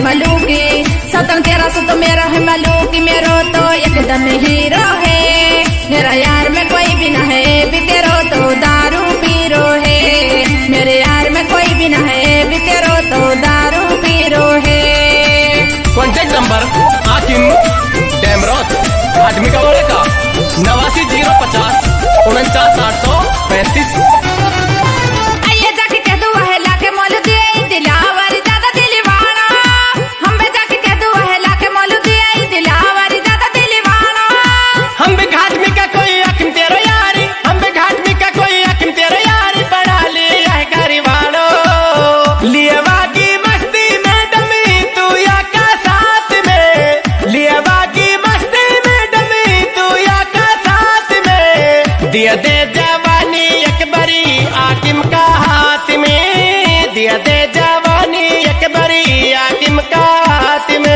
मलूकी, सतंग तेरा सो तो मेरा है मलूकी, मेरो तो एकदम हीरो है। मेरा यार में कोई भी ना है, भी तेरो तो दारू पीरो है। मेरे यार में कोई भी ना है, भी तेरो तो दारू पीरो है। कॉन्टेक्ट नंबर हाकिम डेमरोत आदमी का वाले का 89 050 49 835। आइए जाके कह दो वह लाके मोल दिए दिलावर ज्यादा दिलवाना, हम बे जाके कह दो वह लाके मोल दिए दिलावर ज्यादा दिलवाना। हम भी घाट में का कोई हकीम तेरो यारी, हम भी घाट में का कोई हकीम तेरो यारी, बना लिया है गरीबानो लियवा की मस्ती में डमी तू या का साथ में, लियवा की मस्ती में डमी तू या का साथ में। दिया दे जवानी अकबरी हाकिम का हाथ में, दिया दे जवानी अकबरी हाकिम का हाथ में।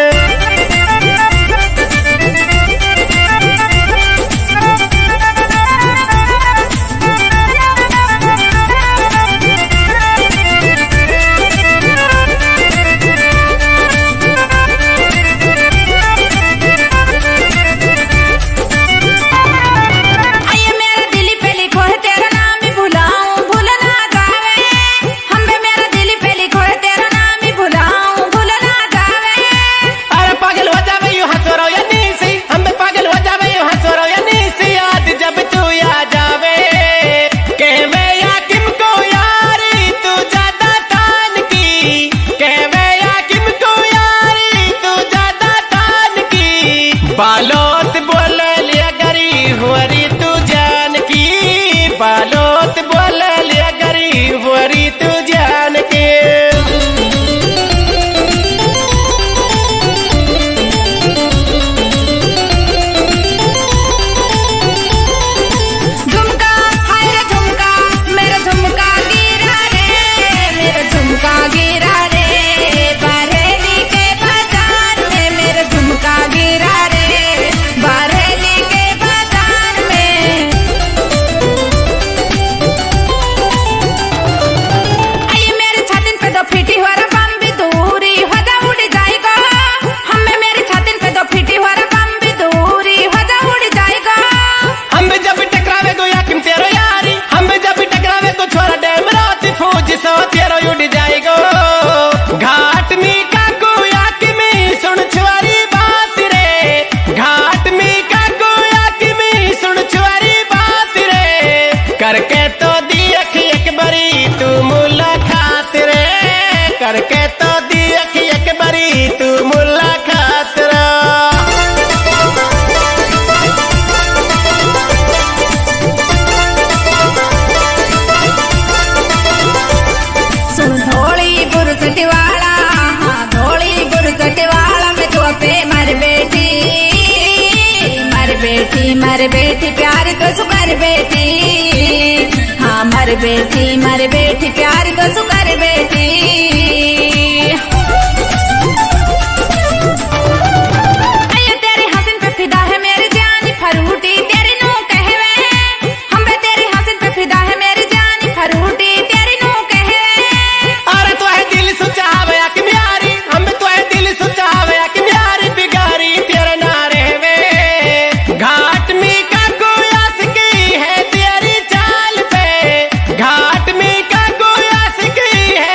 बालोत बोल लिया गरी हुरी तू जान की, बालोत बोल लिया गरी हुरी तू जान की। झुमका हाय रे झुमका, मेरा झुमका गिरा रे, मेरा झुमका गिरा रे, बरेली के बाजार में मेरा झुमका गिरा रे, बरेली के बाजार में। आइए मेरे छातिन पे दो फीटी हुआ रा बम भी दूरी हो जा उड़ जाएगा, हमें मेरी छातिन पे दो फीटी हुआ रा बम भी दूरी हो जा उड़ जाएगा। हम भी जब टकरावे को याकिम तेरो यारी, हम भी जब टकरावे को छोरा डेमरोत फौज सो तेरो उड़ जाएगो। घाट में का को याकिम सुन छुआरी बात रे, घाट में का को याकिम सुन छुआरी बात रे। करके तो दी अखी अकबरी तू मुलाकात रे, करके तो दी अखी अकबरी तू मुलाकात रे। सुन धोली बुरसट वाला, हाँ धोली बुरसट वाला, मैं तो पे मर बेटी, मर बेटी, मर बेटी प्यार तो सुकर बेटी, हाँ मर बेटी, मर बेटी प्यार तो सुकर बेटी। आइए तेरे हसन पे फिदा है मेरी जान फरूटी, तेरी नू कहवे, हम बे तेरे हसन पे फिदा है मेरी जान फरूटी, तेरी नू कहवे। अरे तो है दिल सुचावे कि प्यारी, हम तो है दिल सुचावे कि प्यारी, बिगारी तेरे ना रहवे। घाट में का गोयास की है तेरी चाल पे, घाट में का गोयास की है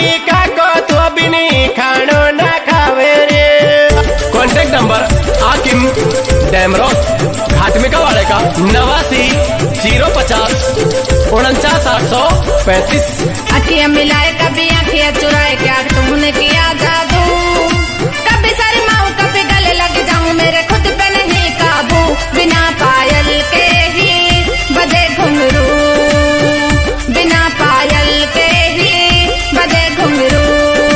में काको तो बिनी खानो ना खावे रे। कॉन्टेक्ट नंबर आकिम डैमरोड घाटमिका वाले का 89 050 49 835। अखियां मिलाए कभी अखियां चुराए, क्या तुमने किया जादू? कभी सर माऊ कभी गले लग जाऊं, मेरे खुद पे नहीं काबू। बिना पायल के ही बजे घुंघरू, बिना पायल के ही बजे घुंघरू।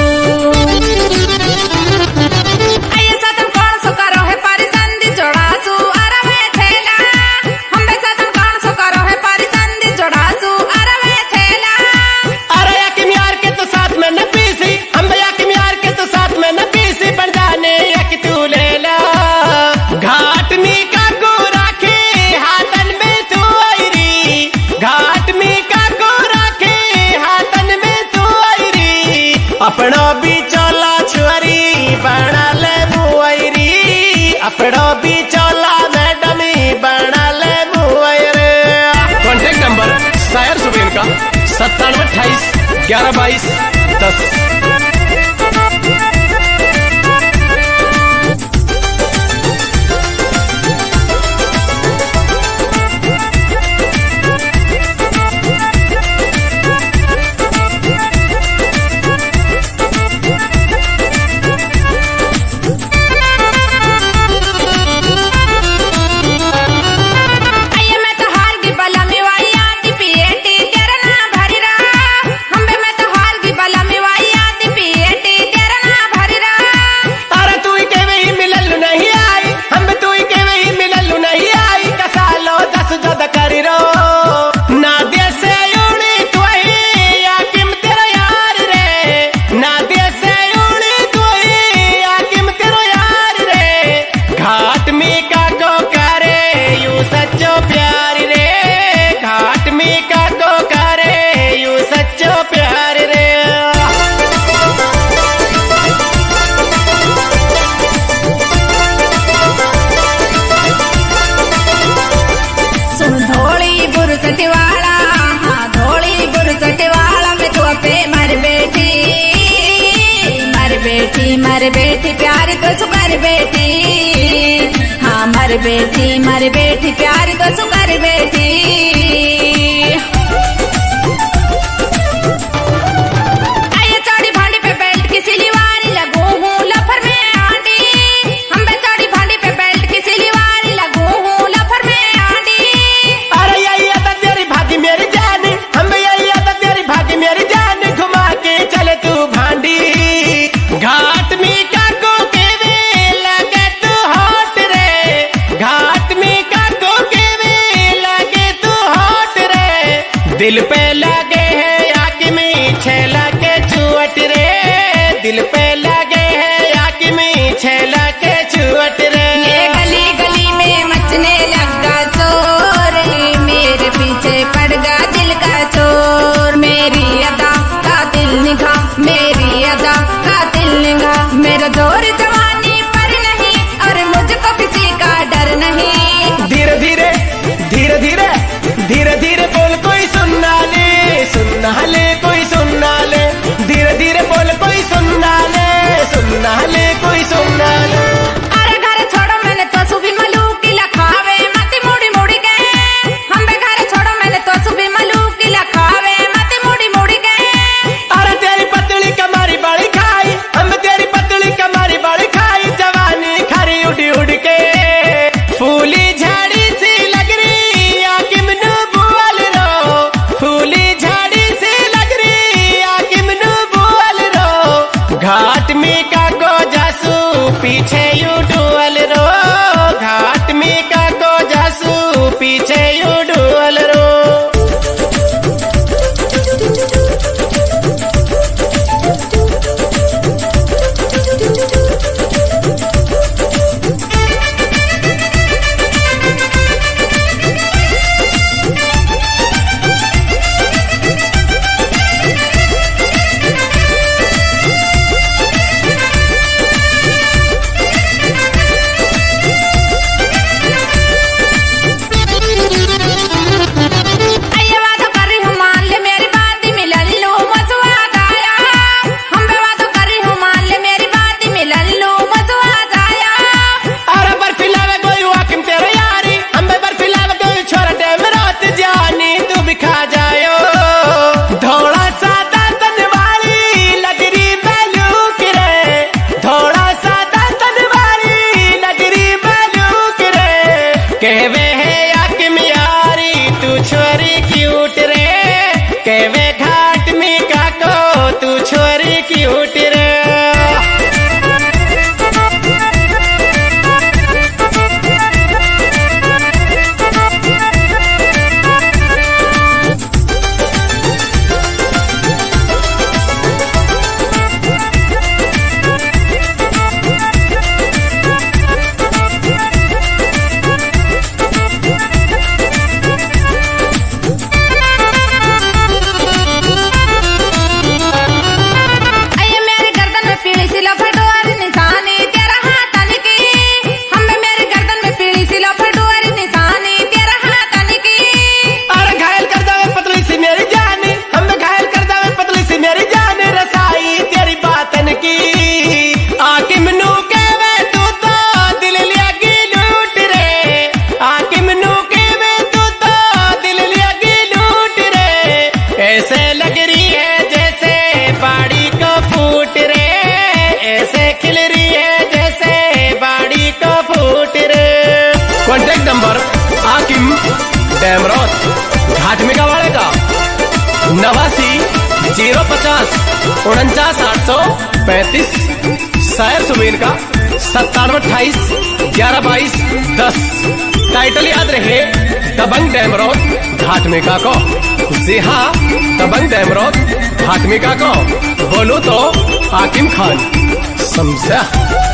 आये सतम कौन सो करो है परिसंधि जोड़ासू, अरे वे थेला। हम बे सतम कौन सो करो है परिसंधि जोड़ासू, अरे वे थेला। अरे याकिम यार के तो साथ में न पीसी, हम याकिम यार के तो साथ में न पीसी, पर जाने यक तू ले ला। घाट में काको राखे हाथन में तू आईरी, घाट में काको राखे हाथन में तू आईरी। अपनो भी चला छुरी बना ले मुआईरी, अपनो भी चला मैडम बना ले मुआईरे। कॉन्टेक्ट नंबर शायर सुबेन का 97 28 11 22 10। आये मैं तो हार गई बला में वाई आती पीएटी, तेरा ना भरी रहा। हम बे मैं तो हार गई बला में वाई आती पीएटी, तेरा ना भरी रहा। अरे तू ही के वही मिलल नहीं आई, हम भी तू ही के वही मिलल नहीं आई। कसालो 10 जद करी रो ना दे से उड़ी तू ही याकिम तेरा यार रे, ना दे से उड़ी तू ही याकिम तेरा यार रे। घाट में काको करे यू सच्चो प्यार रे, घाट में काको करे यू सच्चो प्यार रे। सुन धोली बुरसट वाला, हाँ धोली बुरसट वाला, मैं तो पे मर बेटी, मर बेटी, मर बेटी प्यार तो सुकर बेटी। हाँ मर बेटी, मर बेटी प्यार तो सुकर बेटी। आये चौड़ी भांडी पे बेल्ट की सिलीवारी लगू हूँ लफर में आंटी, हम बे चौड़ी भांडी पे बेल्ट की सिलीवारी लगू हूँ लफर में आंटी। अरे यही आदत तेरी भागी मेरी जान, हम भी यही आदत तेरी भागी मेरी जान। घुमा के चले तू भांडी घाट में काको के वे लगे तू हॉट रे, घाट में काको के वे लगे तू हॉट रे। दिल पे लगे है आँख में छेला के चुअट रे, दिल पे लगे है आँख में छेला के चुअट रे। ये गली गली में मचने लगा शोर, मेरे पीछे पड़ गया दिल का चोर। मेरी अदा का दिल निगाह, मेरी अदा का दिल निगाह। मेरा जोर जवानी पर नहीं और मुझको किसी का डर नहीं। धीरे धीरे धीरे धीरे धीरे धीरे बोल कोई सुनना ले, सुनना ले कोई सुनना ले। धीरे धीरे बोल कोई सुनना ले, सुनना ले कोई सुनना ले। अरे घर छोड़ो मैंने तो सुबह मलू की लखावे, मती मुड़ी मुड़ी गए। हम बे घर छोड़ो मैंने तो सुबह मलू की लखावे, मती मुड़ी मुड़ी गए। अरे तेरी पतली कमारी बड़ी खाई, हम तेरी पतली कमारी बड़ी खाई। जवानी खरी उड़ी उड़ के फूली झाड़ी सी लग रही आकिम नु बुअल रो, फूली झाड़ी सी लग रही आकिम नु बुअल रो। घाट में काको जासू पीछे यू डुअल रो, घाट में काको जासू पीछे यू डुअल रो। केवे घाट में काको तू छोरी की उठ रे। ऐसे लग रही है जैसे बाड़ी को फूट रे, ऐसे खिल रही है जैसे बाड़ी को फूट रे। कॉन्टेक्ट नंबर आकिम डैमरोत घाटमिका वाले का 89 050 49 835। शायर सुमीर का 97 28 11 22 10। टाइटल याद रहे दबंग डैमरोत घाटमिका को। जी हाँ, दबंग डैमरोत घाटमिका को बोलो तो आकिम खान, समझा।